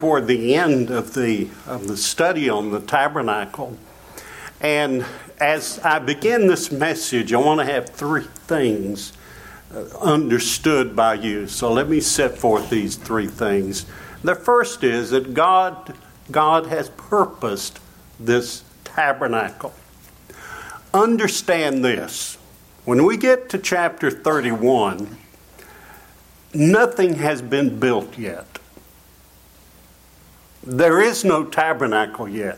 toward the end of the study on the tabernacle. And as I begin this message, I want to have three things understood by you. So let me set forth these three things. The first is that God has purposed this tabernacle. Understand this. When we get to chapter 31, nothing has been built yet. There is no tabernacle yet.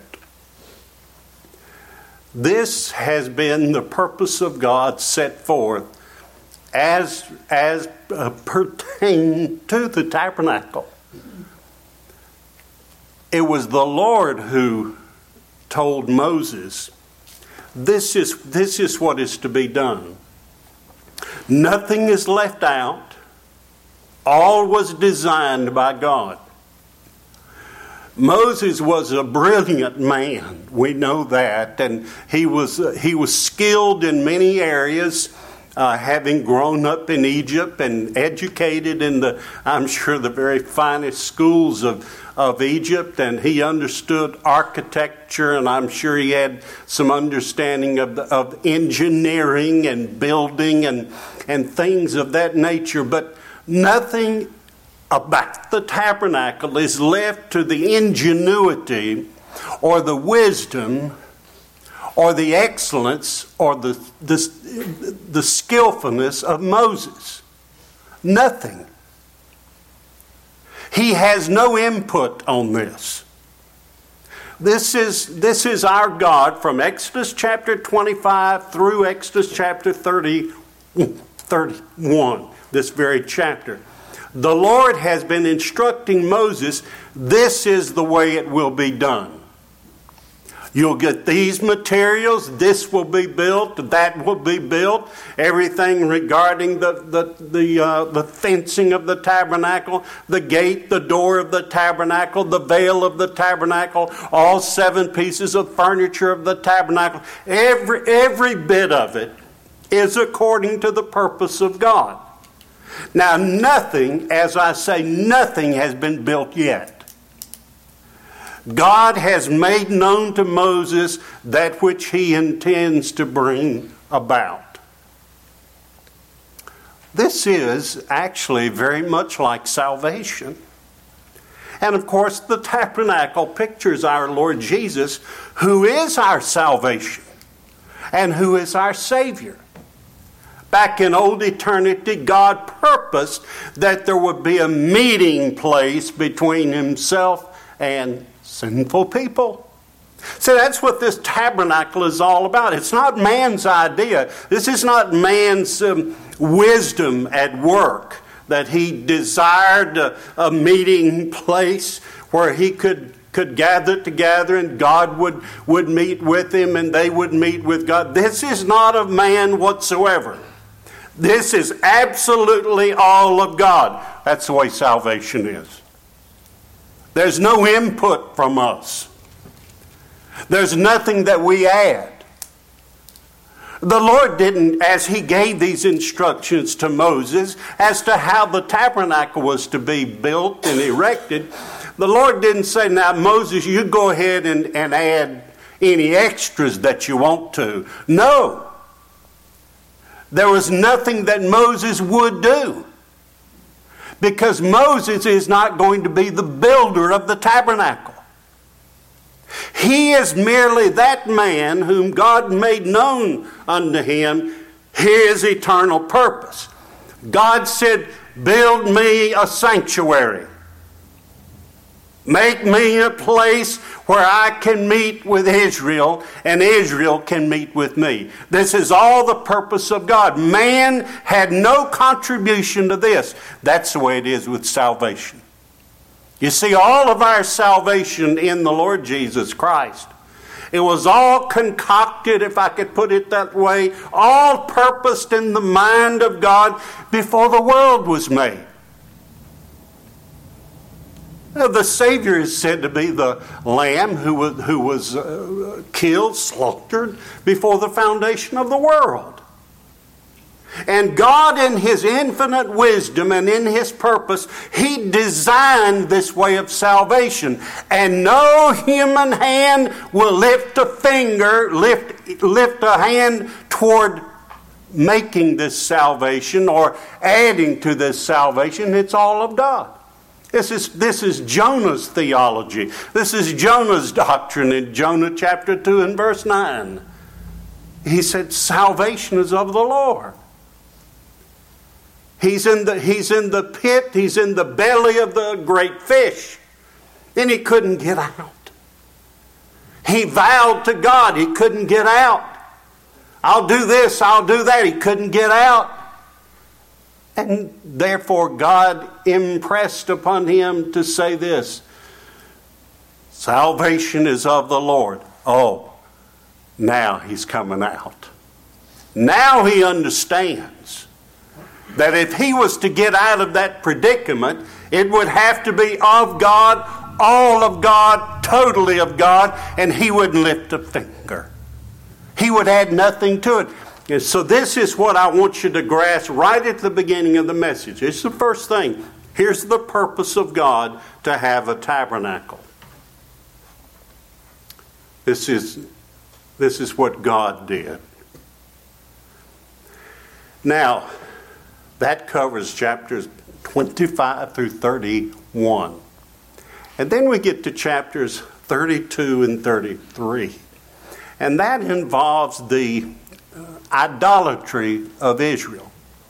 This has been the purpose of God set forth as pertaining to the tabernacle. It was the Lord who told Moses, this is what is to be done. Nothing is left out. All was designed by God. Moses was a brilliant man. We know that. And he was skilled in many areas, having grown up in Egypt and educated in the very finest schools of Egypt. And he understood architecture, and I'm sure he had some understanding of engineering and building and things of that nature. But nothing about the tabernacle is left to the ingenuity or the wisdom or the excellence or the skillfulness of Moses. Nothing. He has no input on this. This is our God from Exodus chapter 25 through Exodus chapter 31, this very chapter. The Lord has been instructing Moses, this is the way it will be done. You'll get these materials, this will be built, that will be built. Everything regarding the fencing of the tabernacle, the gate, the door of the tabernacle, the veil of the tabernacle, all 7 pieces of furniture of the tabernacle. Every bit of it is according to the purpose of God. Now, nothing has been built yet. God has made known to Moses that which he intends to bring about. This is actually very much like salvation. And of course, the tabernacle pictures our Lord Jesus, who is our salvation and who is our Savior. Back in old eternity, God purposed that there would be a meeting place between himself and sinful people. So that's what this tabernacle is all about. It's not man's idea. This is not man's wisdom at work, that he desired a meeting place where he could gather together and God would meet with him and they would meet with God. This is not of man whatsoever. This is absolutely all of God. That's the way salvation is. There's no input from us. There's nothing that we add. The Lord didn't, as he gave these instructions to Moses as to how the tabernacle was to be built and erected, the Lord didn't say, now Moses, you go ahead and add any extras that you want to. No. There was nothing that Moses would do, because Moses is not going to be the builder of the tabernacle. He is merely that man whom God made known unto him his eternal purpose. God said, build me a sanctuary. Make me a place where I can meet with Israel and Israel can meet with me. This is all the purpose of God. Man had no contribution to this. That's the way it is with salvation. You see, all of our salvation in the Lord Jesus Christ, it was all concocted, if I could put it that way, all purposed in the mind of God before the world was made. The Savior is said to be the Lamb who was killed, slaughtered before the foundation of the world. And God, in His infinite wisdom and in His purpose, He designed this way of salvation. And no human hand will lift a finger, lift a hand toward making this salvation or adding to this salvation. It's all of God. This is Jonah's theology. This is Jonah's doctrine in Jonah chapter 2 and verse 9. He said, salvation is of the Lord. He's in the pit. He's in the belly of the great fish. And he couldn't get out. He vowed to God. He couldn't get out. I'll do this. I'll do that. He couldn't get out. And therefore God impressed upon him to say this. Salvation is of the Lord. Oh, now he's coming out. Now he understands that if he was to get out of that predicament, it would have to be of God, all of God, totally of God, and he wouldn't lift a finger. He would add nothing to it. And so this is what I want you to grasp right at the beginning of the message. It's the first thing. Here's the purpose of God to have a tabernacle. This is what God did. Now, that covers chapters 25 through 31. And then we get to chapters 32 and 33. And that involves the idolatry of Israel.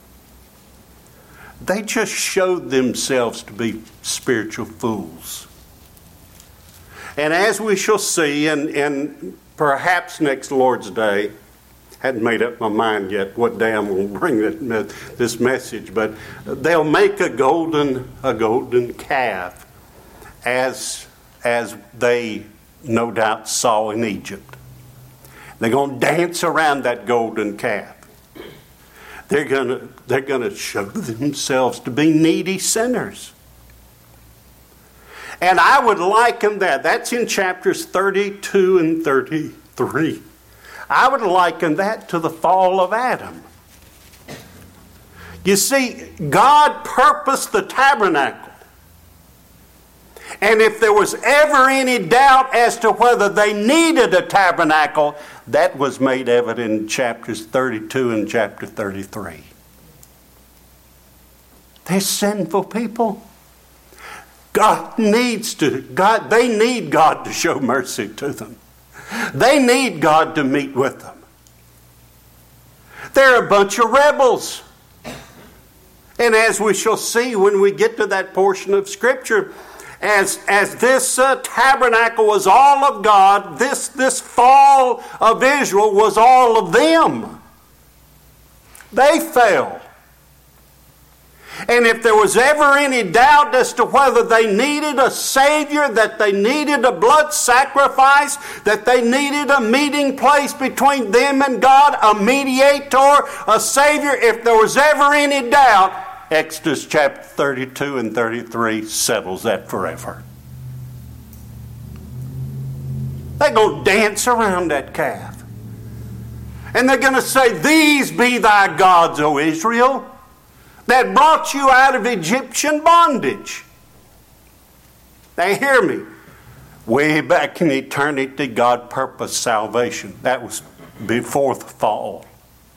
They just showed themselves to be spiritual fools. And as we shall see, and perhaps next Lord's Day, hadn't made up my mind yet what day I'm going to bring this message, but they'll make a golden calf as they no doubt saw in Egypt. They're going to dance around that golden calf. They're going to show themselves to be needy sinners. And I would liken that. That's in chapters 32 and 33. I would liken that to the fall of Adam. You see, God purposed the tabernacle. And if there was ever any doubt as to whether they needed a tabernacle, that was made evident in chapters 32 and chapter 33. They're sinful people. They need God to show mercy to them. They need God to meet with them. They're a bunch of rebels. And as we shall see when we get to that portion of Scripture, as this tabernacle was all of God, this fall of Israel was all of them. They fell. And if there was ever any doubt as to whether they needed a Savior, that they needed a blood sacrifice, that they needed a meeting place between them and God, a mediator, a Savior, if there was ever any doubt, Exodus chapter 32 and 33 settles that forever. They're going to dance around that calf. And they're going to say, "These be thy gods, O Israel, that brought you out of Egyptian bondage." Now hear me. Way back in eternity, God purposed salvation. That was before the fall.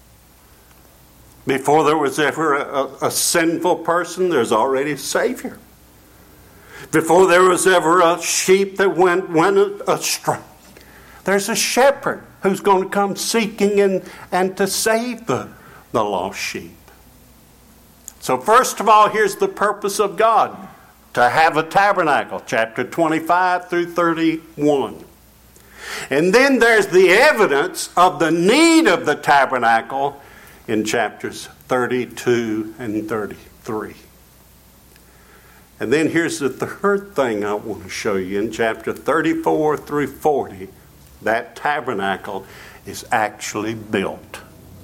Before there was ever a sinful person, there's already a Savior. Before there was ever a sheep that went astray, there's a shepherd who's going to come seeking and to save the lost sheep. So first of all, here's the purpose of God, to have a tabernacle, chapter 25 through 31. And then there's the evidence of the need of the tabernacle in chapters 32 and 33. And then here's the third thing I want to show you. In chapter 34 through 40, that tabernacle is actually built.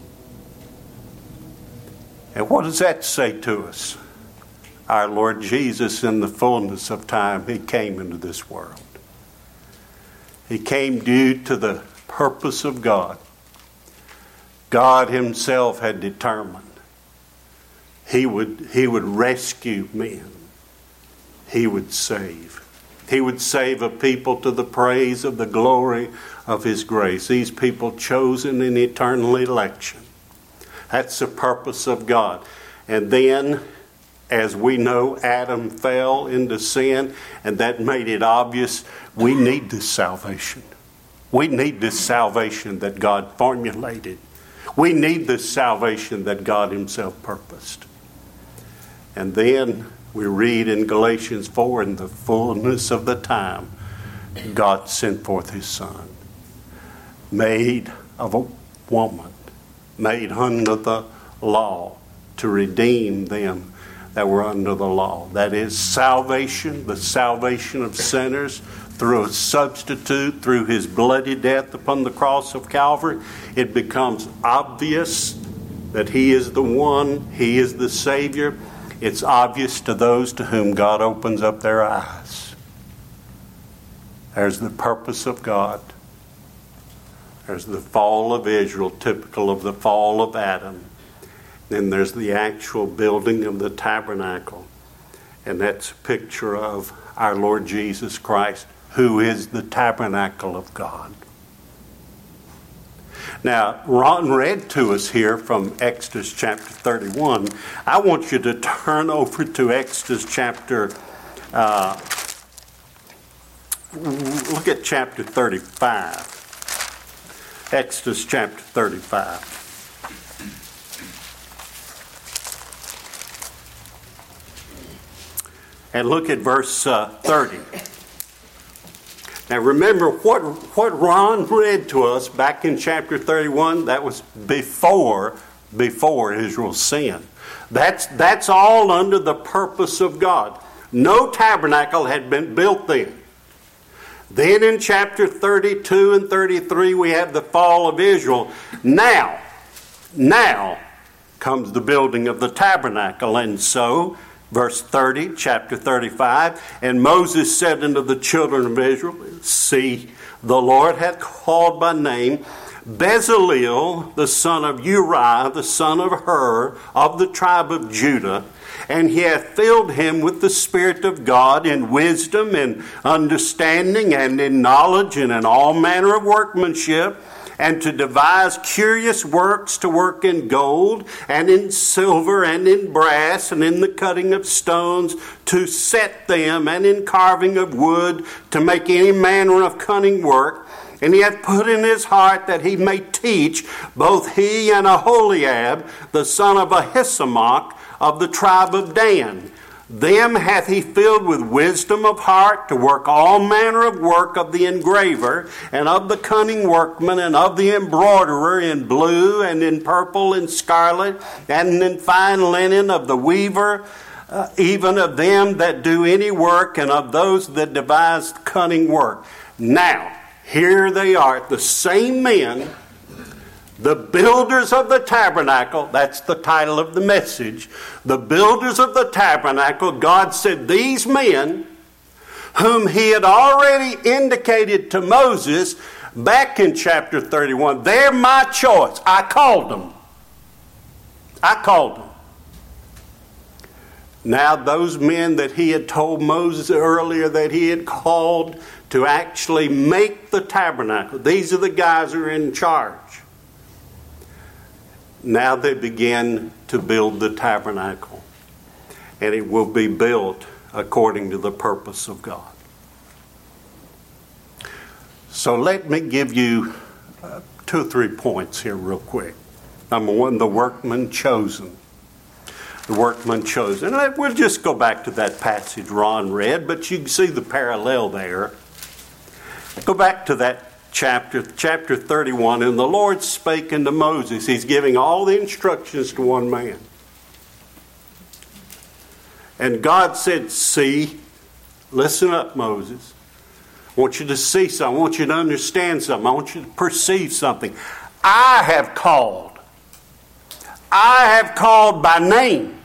And what does that say to us? Our Lord Jesus, in the fullness of time, He came into this world. He came due to the purpose of God. God Himself had determined He would rescue men. He would save. He would save a people to the praise of the glory of His grace. These people chosen in eternal election. That's the purpose of God. And then, as we know, Adam fell into sin, and that made it obvious we need this salvation. We need this salvation that God formulated. We need this salvation that God Himself purposed. And then we read in Galatians 4, in the fullness of the time, God sent forth His Son, made of a woman, made under the law, to redeem them that were under the law. That is salvation, the salvation of sinners through a substitute, through His bloody death upon the cross of Calvary. It becomes obvious that He is the one, He is the Savior. It's obvious to those to whom God opens up their eyes. There's the purpose of God. There's the fall of Israel, typical of the fall of Adam. Then there's the actual building of the tabernacle. And that's a picture of our Lord Jesus Christ, who is the tabernacle of God. Now, Ron read to us here from Exodus chapter 31. I want you to turn over to Exodus chapter, look at chapter 35. Exodus chapter 35. And look at verse 30. Now remember what Ron read to us back in chapter 31, that was before Israel's sin. That's all under the purpose of God. No tabernacle had been built then. Then in chapter 32 and 33 we have the fall of Israel. Now comes the building of the tabernacle. And so, verse 30, chapter 35, and Moses said unto the children of Israel, see, the Lord hath called by name Bezaleel, the son of Uriah, the son of Hur, of the tribe of Judah, and He hath filled him with the Spirit of God in wisdom and understanding and in knowledge and in all manner of workmanship, and to devise curious works, to work in gold and in silver and in brass and in the cutting of stones, to set them, and in carving of wood, to make any manner of cunning work. And He hath put in his heart that he may teach, both he and Aholiab, the son of Ahisamach, of the tribe of Dan. Them hath He filled with wisdom of heart, to work all manner of work of the engraver, and of the cunning workman, and of the embroiderer, in blue, and in purple, and scarlet, and in fine linen, of the weaver, even of them that do any work, and of those that devise cunning work. Now, here they are, the same men, the builders of the tabernacle. That's the title of the message. The builders of the tabernacle. God said, these men, whom He had already indicated to Moses back in chapter 31, they're my choice. I called them. Now those men that He had told Moses earlier that He had called to actually make the tabernacle, these are the guys who are in charge. Now they begin to build the tabernacle, and it will be built according to the purpose of God. So let me give you 2 or 3 points here real quick. Number one, the workman chosen. The workman chosen. And we'll just go back to that passage Ron read, but you can see the parallel there. Go back to that chapter 31, and the Lord spake unto Moses. He's giving all the instructions to one man. And God said, see, listen up, Moses. I want you to see something. I want you to understand something. I want you to perceive something. I have called by name.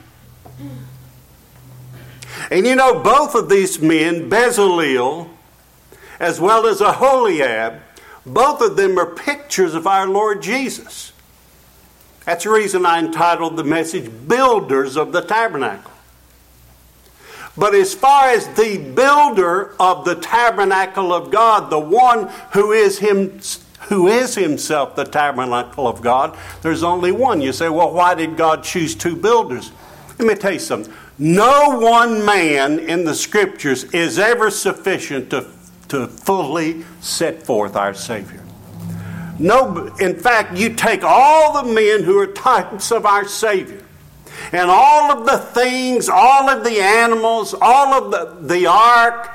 And you know, both of these men, Bezaleel as well as Aholiab, both of them are pictures of our Lord Jesus. That's the reason I entitled the message, Builders of the Tabernacle. But as far as the builder of the tabernacle of God, the one who is himself the tabernacle of God, there's only one. You say, well, why did God choose two builders? Let me tell you something. No one man in the Scriptures is ever sufficient to fully set forth our Savior. No, in fact, you take all the men who are types of our Savior, and all of the things, all of the animals, all of the ark,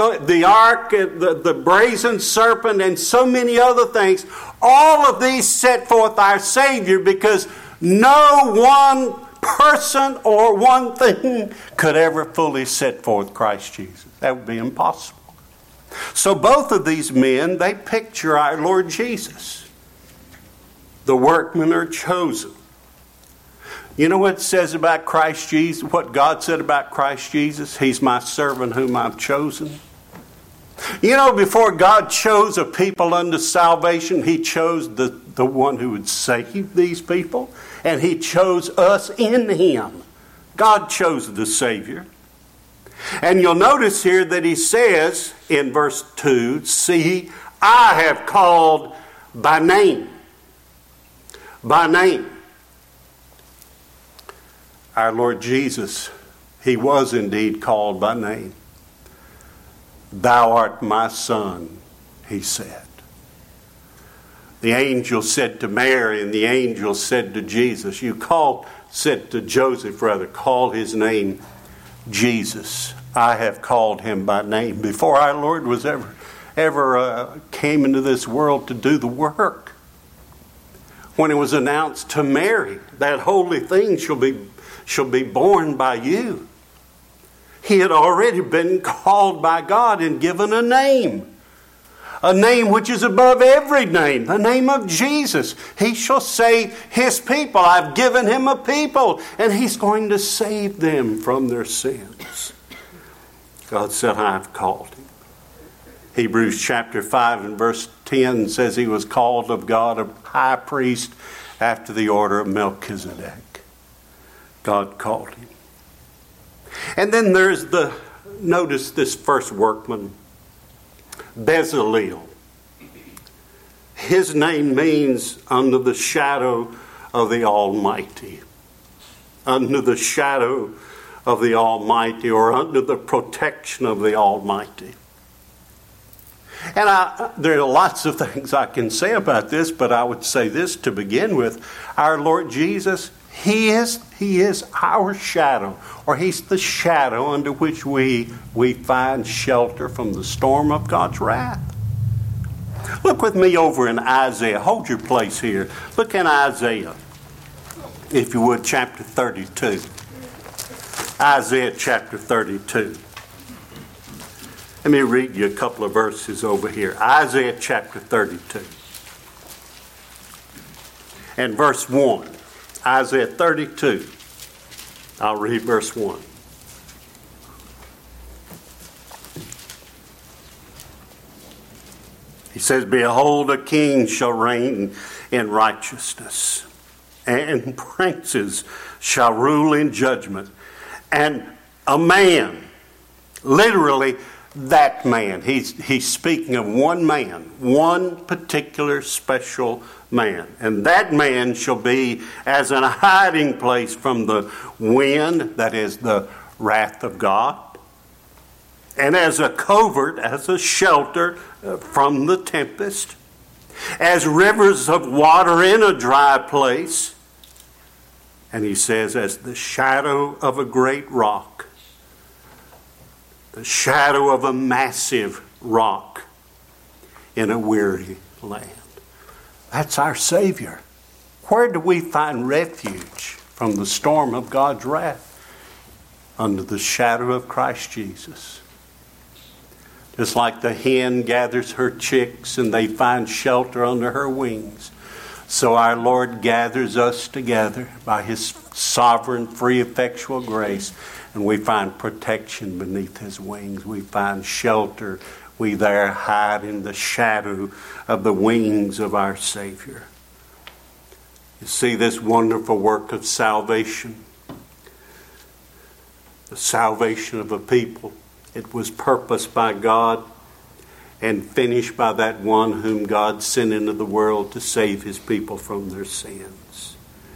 the brazen serpent, and so many other things, all of these set forth our Savior, because no one person or one thing could ever fully set forth Christ Jesus. That would be impossible. So both of these men, they picture our Lord Jesus. The workmen are chosen. You know what it says about Christ Jesus? What God said about Christ Jesus? He's my servant whom I've chosen. You know, before God chose a people unto salvation, He chose the one who would save these people. And He chose us in Him. God chose the Savior. And you'll notice here that He says in verse 2, see, I have called by name. By name. Our Lord Jesus, He was indeed called by name. Thou art my Son, He said. The angel said to Mary, and the angel said to Jesus, said to Joseph, call His name Jesus. I have called Him by name. Before our Lord was ever came into this world to do the work, when it was announced to Mary, that holy thing shall be born by you, He had already been called by God and given a name. A name which is above every name, the name of Jesus. He shall save His people. I've given Him a people, and He's going to save them from their sins. God said, I've called Him. Hebrews chapter 5 and verse 10 says He was called of God a high priest after the order of Melchizedek. God called Him. And then notice this first workman, Bezalel. His name means under the shadow of the Almighty. Under the shadow of the Almighty, or under the protection of the Almighty. And there are lots of things I can say about this, but I would say this to begin with. Our Lord Jesus, He is our shadow, or He's the shadow under which we find shelter from the storm of God's wrath. Look with me over in Isaiah. Hold your place here. Look in Isaiah, if you would, chapter 32. Isaiah chapter 32. Let me read you a couple of verses over here. Isaiah chapter 32. And verse 1. Isaiah 32. I'll read verse 1. He says, behold, a king shall reign in righteousness, and princes shall rule in judgment. And a man, literally that man, he's speaking of one man, one particular special man. And that man shall be as a hiding place from the wind, that is the wrath of God, and as a covert, as a shelter from the tempest, as rivers of water in a dry place. And he says, as the shadow of a great rock, the shadow of a massive rock in a weary land. That's our Savior. Where do we find refuge from the storm of God's wrath? Under the shadow of Christ Jesus. Just like the hen gathers her chicks and they find shelter under her wings, so our Lord gathers us together by His sovereign, free, effectual grace, and we find protection beneath His wings. We find shelter. We there hide in the shadow of the wings of our Savior. You see this wonderful work of salvation. The salvation of a people. It was purposed by God and finished by that one whom God sent into the world to save his people from their sins.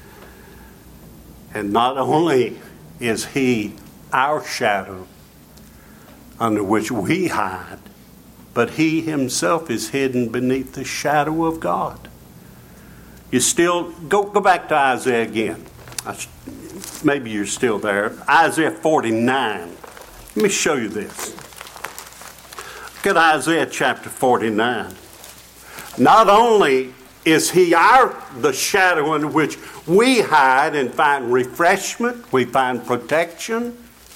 And not only is he our shadow under which we hide, but he himself is hidden beneath the shadow of God. You still, go back to Isaiah again. Maybe you're still there. Isaiah 49. Let me show you this. Look at Isaiah chapter 49. Not only is he the shadow in which we hide and find refreshment, we find protection,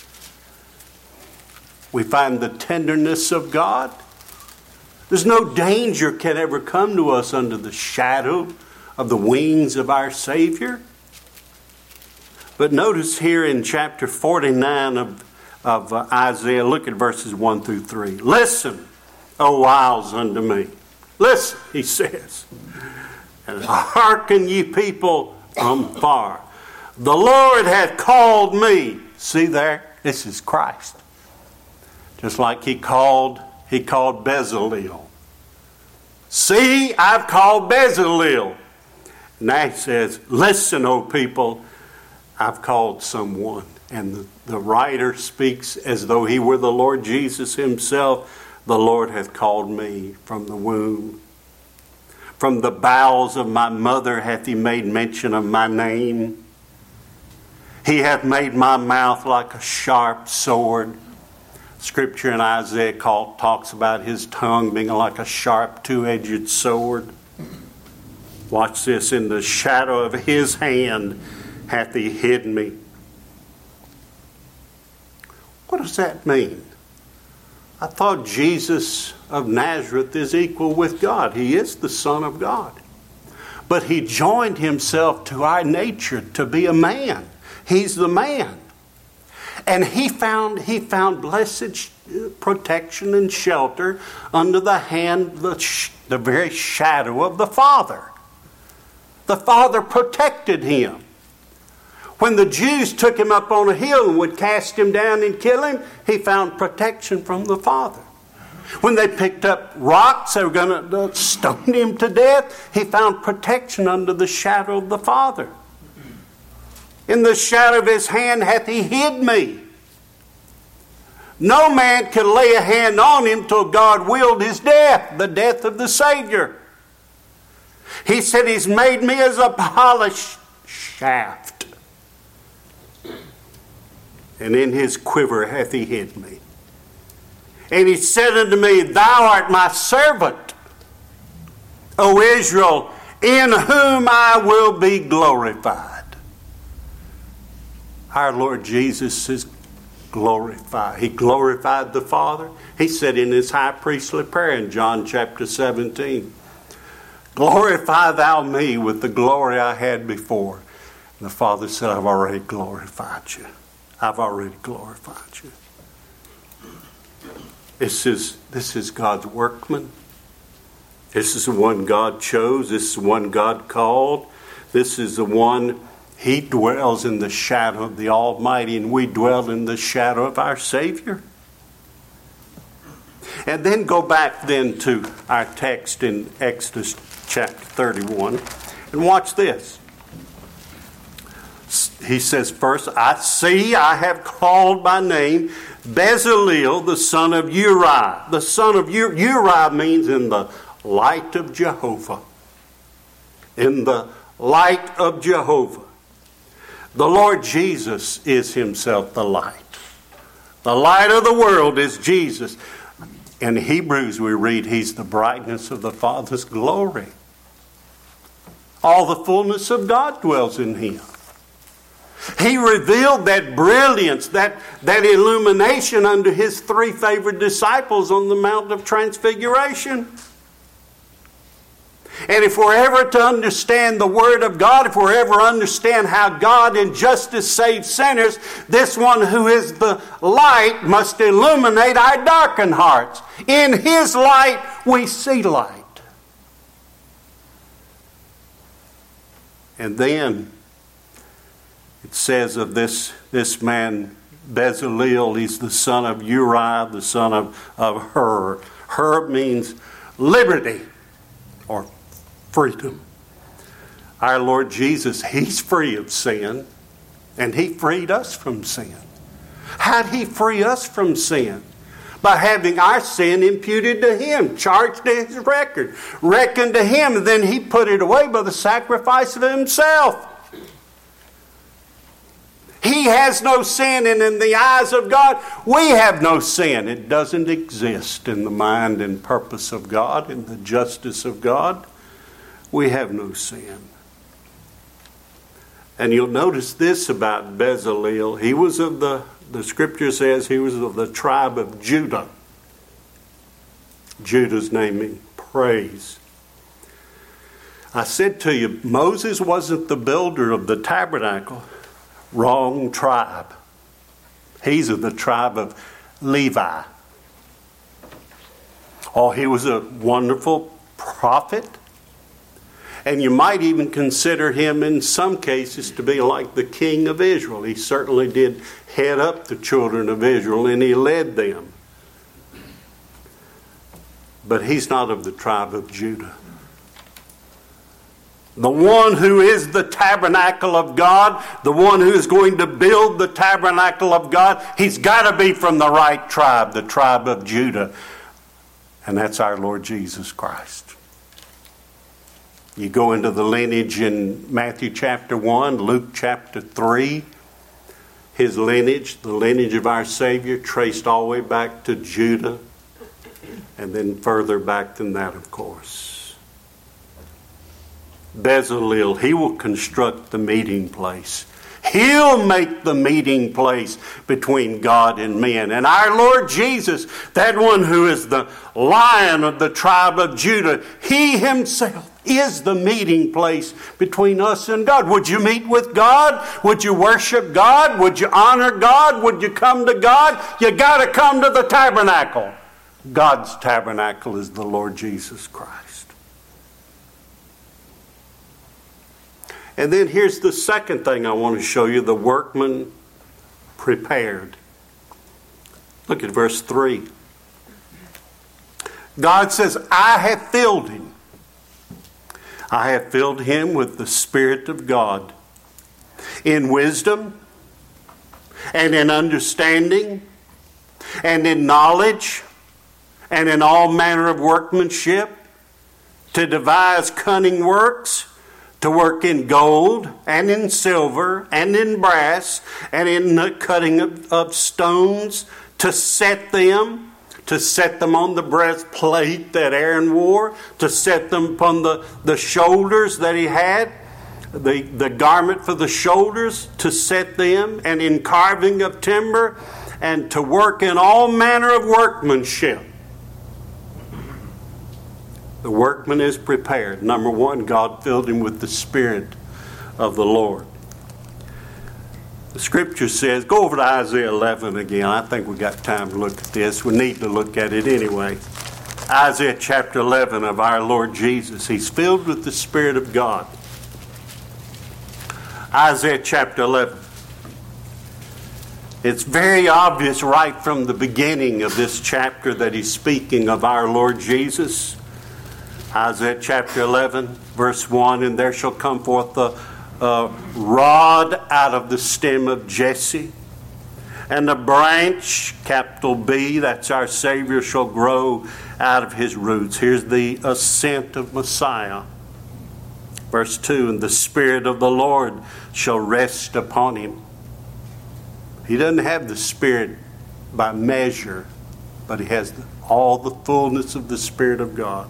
we find the tenderness of God. There's no danger can ever come to us under the shadow of the wings of our Savior. But notice here in chapter 49 of Isaiah, look at verses 1 through 3. Listen, O isles, unto me. Listen, he says, and hearken ye people from far. The Lord hath called me. See there? This is Christ. Just like he called Bezalel. See, I've called Bezalel. Now he says, listen, O people, I've called someone. And the writer speaks as though he were the Lord Jesus himself. The Lord hath called me from the womb. From the bowels of my mother hath he made mention of my name. He hath made my mouth like a sharp sword. Scripture in Isaiah talks about his tongue being like a sharp two-edged sword. Watch this. In the shadow of his hand hath he hid me. What does that mean? I thought Jesus of Nazareth is equal with God. He is the Son of God. But he joined himself to our nature to be a man. He's the man. And he found blessed protection and shelter under the hand, the very shadow of the Father. The Father protected him. When the Jews took him up on a hill and would cast him down and kill him, he found protection from the Father. When they picked up rocks, they were going to stone him to death, he found protection under the shadow of the Father. In the shadow of his hand hath he hid me. No man could lay a hand on him till God willed his death, the death of the Savior. He said he's made me as a polished shaft. And in his quiver hath he hid me. And he said unto me, Thou art my servant, O Israel, in whom I will be glorified. Our Lord Jesus is glorified. He glorified the Father. He said in his high priestly prayer in John chapter 17, Glorify thou me with the glory I had before. And the Father said, I've already glorified you. I've already glorified you. This is God's workman. This is the one God chose. This is the one God called. This is the one, he dwells in the shadow of the Almighty, and we dwell in the shadow of our Savior. And then go back then to our text in Exodus chapter 31 and watch this. He says first, I have called by name Bezalel, the son of Uri. The son of Uri means in the light of Jehovah. In the light of Jehovah. The Lord Jesus is himself the light. The light of the world is Jesus. In Hebrews we read he's the brightness of the Father's glory. All the fullness of God dwells in him. He revealed that brilliance, that illumination unto his three favored disciples on the Mount of Transfiguration. And if we're ever to understand the Word of God, if we're ever to understand how God in justice saves sinners, this one who is the light must illuminate our darkened hearts. In his light we see light. And then it says of this man, Bezaleel, he's the son of Uriah, the son of Hur. Hur means liberty or freedom. Our Lord Jesus, he's free of sin, and he freed us from sin. How'd he free us from sin? By having our sin imputed to him, charged to his record, reckoned to him, and then he put it away by the sacrifice of himself. He has no sin, and in the eyes of God, we have no sin. It doesn't exist in the mind and purpose of God, in the justice of God. We have no sin. And you'll notice this about Bezaleel. He was of the scripture says he was of the tribe of Judah. Judah's name means praise. I said to you, Moses wasn't the builder of the tabernacle. Wrong tribe. He's of the tribe of Levi. Oh, he was a wonderful prophet. And you might even consider him in some cases to be like the king of Israel. He certainly did head up the children of Israel and he led them. But he's not of the tribe of Judah. The one who is the tabernacle of God, the one who is going to build the tabernacle of God, he's got to be from the right tribe, the tribe of Judah. And that's our Lord Jesus Christ. You go into the lineage in Matthew chapter 1, Luke chapter 3. His lineage, the lineage of our Savior, traced all the way back to Judah. And then further back than that, of course. Bezaleel, he will construct the meeting place. He'll make the meeting place between God and men. And our Lord Jesus, that one who is the Lion of the tribe of Judah, he himself is the meeting place between us and God. Would you meet with God? Would you worship God? Would you honor God? Would you come to God? You got to come to the tabernacle. God's tabernacle is the Lord Jesus Christ. And then here's the second thing I want to show you, the workman prepared. Look at verse 3. God says, I have filled him. I have filled him with the Spirit of God, in wisdom and in understanding and in knowledge and in all manner of workmanship, to devise cunning works, to work in gold and in silver and in brass and in the cutting of stones, to set them on the breastplate that Aaron wore, to set them upon the shoulders that he had, the garment for the shoulders, to set them, and in carving of timber, and to work in all manner of workmanship. The workman is prepared. Number one, God filled him with the Spirit of the Lord. The scripture says, go over to Isaiah 11 again. I think we've got time to look at this. We need to look at it anyway. Isaiah chapter 11 of our Lord Jesus. He's filled with the Spirit of God. Isaiah chapter 11. It's very obvious right from the beginning of this chapter that he's speaking of our Lord Jesus. Isaiah chapter 11, verse 1, and there shall come forth a rod out of the stem of Jesse, and a branch, capital B, that's our Savior, shall grow out of his roots. Here's the ascent of Messiah. Verse 2, and the Spirit of the Lord shall rest upon him. He doesn't have the Spirit by measure, but he has all the fullness of the Spirit of God.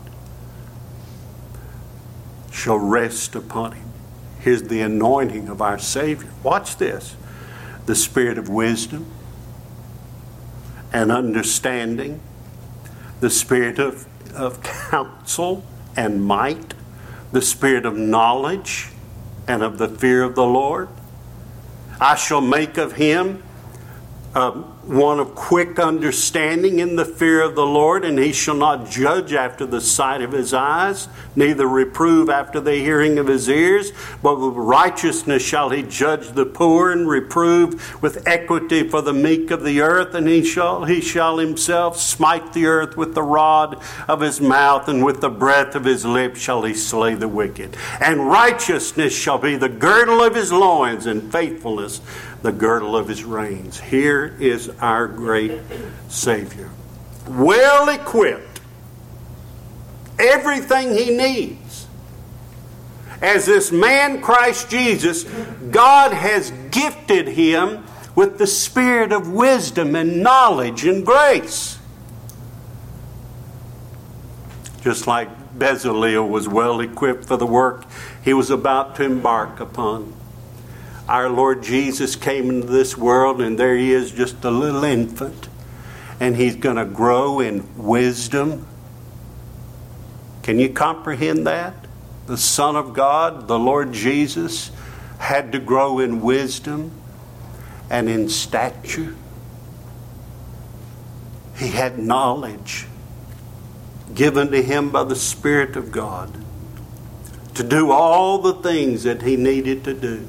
Shall rest upon him. Here's the anointing of our Savior. Watch this. The Spirit of wisdom and understanding, the Spirit of counsel and might, the Spirit of knowledge and of the fear of the Lord. I shall make of him one of quick understanding in the fear of the Lord, and he shall not judge after the sight of his eyes, neither reprove after the hearing of his ears, but with righteousness shall he judge the poor, and reprove with equity for the meek of the earth. And he shall himself smite the earth with the rod of his mouth, and with the breath of his lips shall he slay the wicked. And righteousness shall be the girdle of his loins, and faithfulness the girdle of his reins. Here is our great Savior, well equipped, everything he needs. As this man, Christ Jesus, God has gifted him with the spirit of wisdom and knowledge and grace. Just like Bezalel was well equipped for the work he was about to embark upon. Our Lord Jesus came into this world, and there he is, just a little infant. And he's going to grow in wisdom. Can you comprehend that? The Son of God, the Lord Jesus, had to grow in wisdom and in stature. He had knowledge given to him by the Spirit of God to do all the things that he needed to do.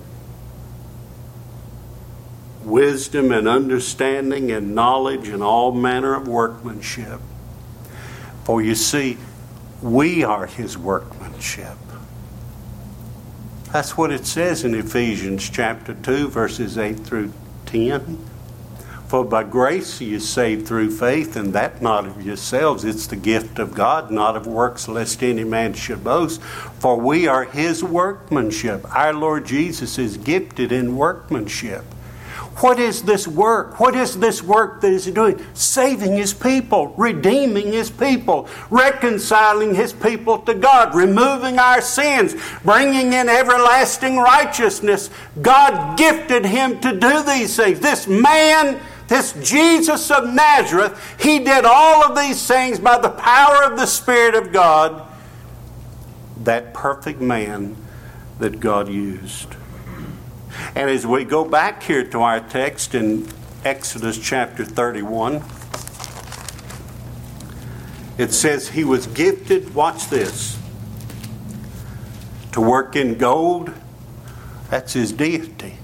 Wisdom and understanding and knowledge and all manner of workmanship. For you see, we are his workmanship. That's what it says in Ephesians chapter 2, verses 8 through 10. For by grace you saved through faith, and that not of yourselves. It's the gift of God, not of works, lest any man should boast. For we are his workmanship. Our Lord Jesus is gifted in workmanship. What is this work? What is this work that he's doing? Saving his people, redeeming his people, reconciling his people to God, removing our sins, bringing in everlasting righteousness. God gifted him to do these things. This man, this Jesus of Nazareth, he did all of these things by the power of the Spirit of God. That perfect man that God used. And as we go back here to our text in Exodus chapter 31, it says he was gifted, watch this, to work in gold. That's his deity.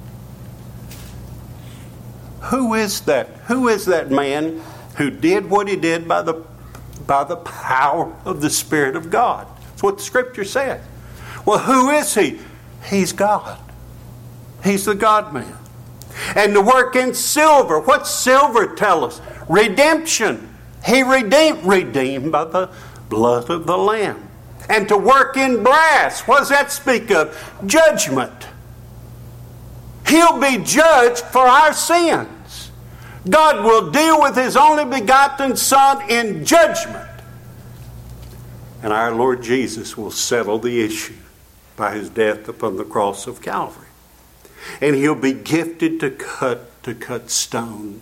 Who is that? Who is that man who did what he did by the power of the Spirit of God? That's what the Scripture said. Well, who is he? He's God. He's the God-man. And to work in silver. What's silver tell us? Redemption. He redeemed by the blood of the Lamb. And to work in brass. What does that speak of? Judgment. He'll be judged for our sins. God will deal with his only begotten Son in judgment. And our Lord Jesus will settle the issue by his death upon the cross of Calvary. And he'll be gifted to cut stone.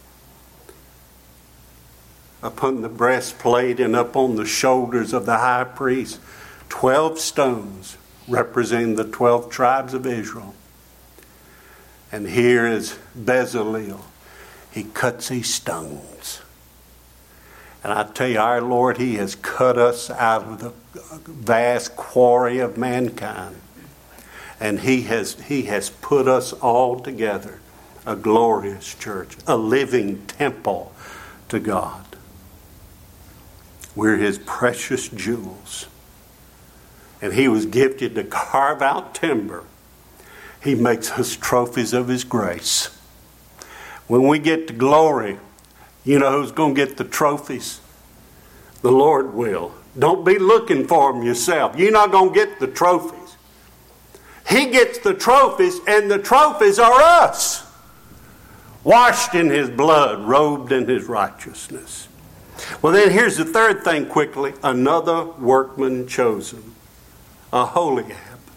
Upon the breastplate and up on the shoulders of the high priest, 12 stones representing the 12 tribes of Israel. And here is Bezalel. He cuts these stones. And I tell you, our Lord, he has cut us out of the vast quarry of mankind. And he has put us all together, a glorious church, a living temple to God. We're his precious jewels. And he was gifted to carve out timber. He makes us trophies of his grace. When we get to glory, you know who's going to get the trophies? The Lord will. Don't be looking for them yourself. You're not going to get the trophies. He gets the trophies, and the trophies are us. Washed in his blood, robed in his righteousness. Well, then here's the third thing quickly. Another workman chosen. Aholiab.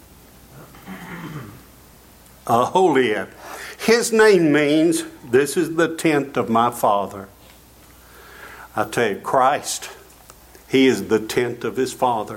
Aholiab. His name means, this is the tent of my Father. I tell you, Christ, he is the tent of his Father.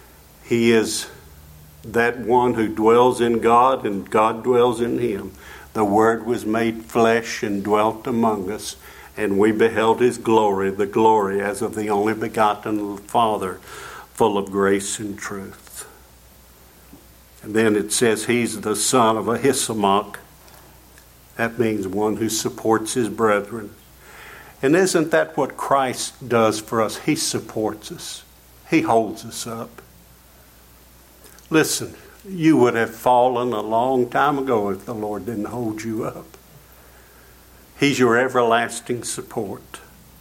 He is that one who dwells in God and God dwells in him. The Word was made flesh and dwelt among us, and we beheld his glory, the glory as of the only begotten of the Father, full of grace and truth. And then it says he's the son of Ahisamach. That means one who supports his brethren. And isn't that what Christ does for us? He supports us. He holds us up. Listen, you would have fallen a long time ago if the Lord didn't hold you up. He's your everlasting support.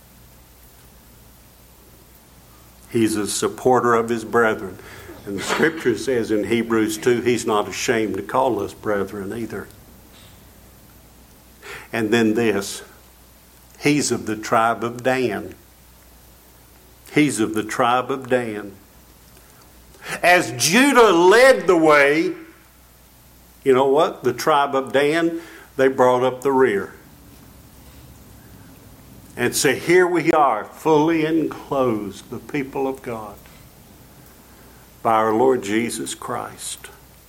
He's a supporter of his brethren. And the Scripture says in Hebrews 2, he's not ashamed to call us brethren either. And then this, he's of the tribe of Dan. He's of the tribe of Dan. As Judah led the way, you know what? The tribe of Dan, they brought up the rear. And say, here we are, fully enclosed, the people of God, by our Lord Jesus Christ.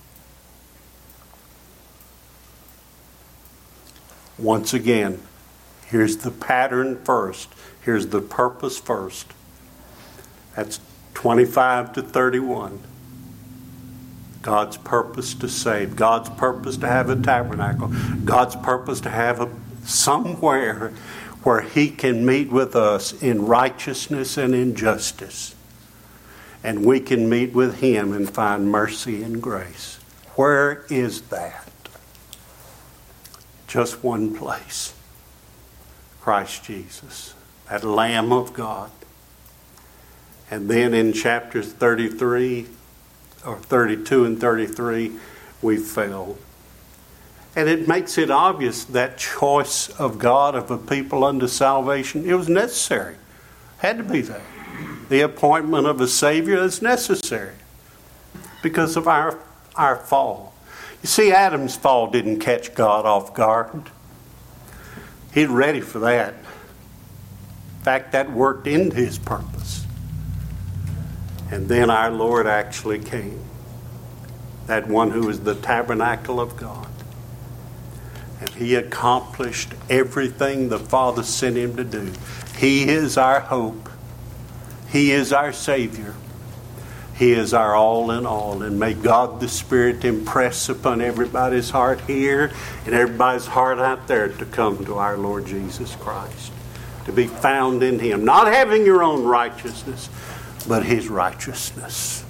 Once again, here's the pattern first. Here's the purpose first. That's 25 to 31. God's purpose to save. God's purpose to have a tabernacle. God's purpose to have somewhere where he can meet with us in righteousness and in justice. And we can meet with him and find mercy and grace. Where is that? Just one place. Christ Jesus, that Lamb of God. And then in chapters 33, or 32 and 33, we fell. And it makes it obvious that choice of God of a people unto salvation, it was necessary. Had to be there. The appointment of a Savior is necessary because of our fall. You see, Adam's fall didn't catch God off guard. He's ready for that. In fact, that worked into his purpose. And then our Lord actually came. That one who is the tabernacle of God. And he accomplished everything the Father sent him to do. He is our hope. He is our Savior. He is our all in all. And may God the Spirit impress upon everybody's heart here and everybody's heart out there to come to our Lord Jesus Christ. To be found in him. Not having your own righteousness, but his righteousness.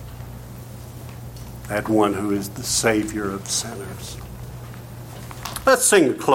That one who is the Savior of sinners. Let's sing a close.